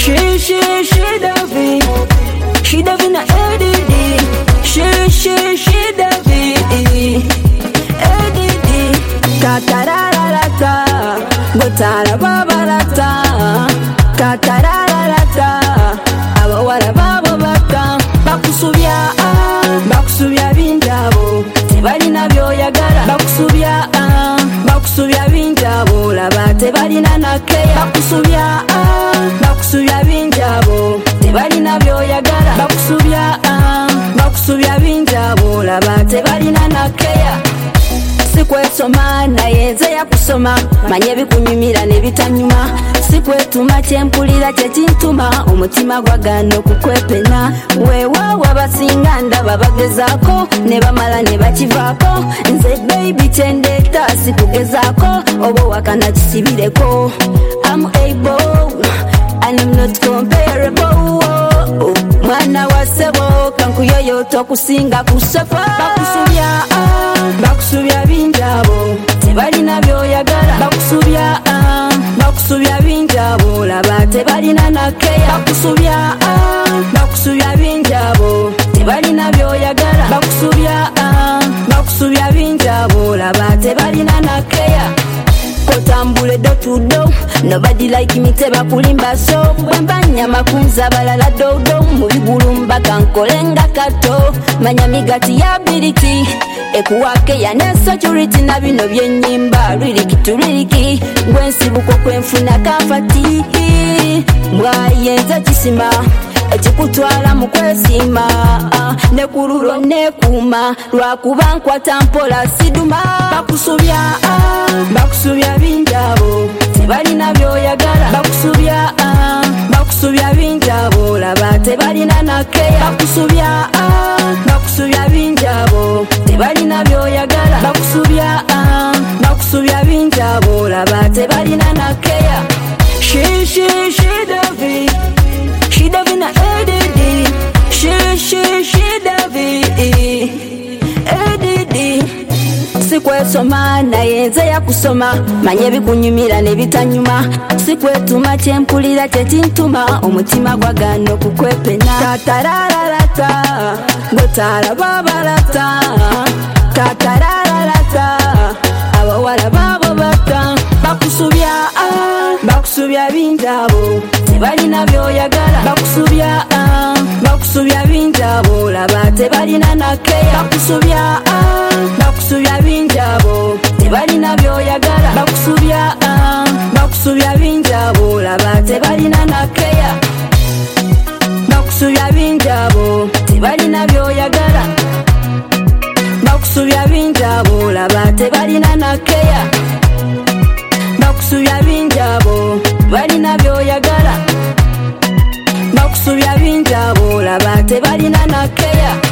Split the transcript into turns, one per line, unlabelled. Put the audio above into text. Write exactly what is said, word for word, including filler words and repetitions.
She, she, she Davi, she Davi na A D D. She, she, she Davi, A D D. Katarararata, gotara babarata. Katarararata, abawala babo baka. Bakusubya, bakusubya binjabo, tebalina byoyagala. Bakusubya, bakusubya binjabo, laba tebalina nakeya. Bakusubya, bakusubya binjabo, tebalina byoyagala. Bakusubya, bakusubya binjabo, laba tebalina nakeya. Sikwesoma naye nze yakusoma, manye bikunyumira ne bitanyuma. Sikwetuma kyempulira kye kintuma, omutima gwagana okukwepena. Weewaawo abasinga ndaba bagezaako, ne bamala ne bakivaako. Nze baby kyendeeta sikugezaako, oba wakana kisibireko. I'm able and I'm not comparable. Mwana wa sebo kankuyoyota okusinga kusofa. Bakusubya, bakusubya binjabo, tebalina byoyagala. Bakusubya, bakusubya binjabo, laba tebalina nakeya. Bakusubya, bakusubya binjabo, tebalina byoyagala. Bakusubya, bakusubya binjabo, laba tebalina nakeya. Kotambule do to do, nobody like me teba kulimba so. Bwemba nyama kunza balala dodo, mubigulumba kankolenga kato. Manyamigati ya ability, ekuwake ya ne security na bino byenyimba. Liriki to liriki, gwensibuko kwenfuna kafati. Mwayenza kisima, ekikutwala mu kwesima. Nekurulo nekuma, lwakuba nkwata mpola siduma. Bakusubya, bakusubya binjabo, tebalina byoyagala. Bakusubya, bakusubya binjabo, laba tebalina nakeya. Bakusubya, bakusubya binjabo, tebalina byoyagala. Bakusubya, bakusubya binjabo, laba tebalina nakeya. She, she, she Davi, she Davi na A D D. She, she, she Davi, A D D. Sikwesoma naye nze yakusoma, manye bikunyumira ne bitanyuma. Sikwetuma kyempulira kye kintuma, omutima gwagana okukwepena. Katarararata, gotara babarata. Katarararata, abawala babo baka. Bakusubya, bakusubya binjabo, tebalina byoyagala. Bakusubya, bakusubya binjabo, laba tebalina nakeya. Bakusubya, bakusubya binjabo, tebalina byoyagala. Bakusubya, bakusubya binjabo, laba tebalina nakeya. Bakusubya binjabo, tebalina byoyagala. Bakusubya binjabo, laba tebalina nakeya. Bakusubya binjabo, balina byoyagala. Bakusubya binjabo, laba tebalina nakeya.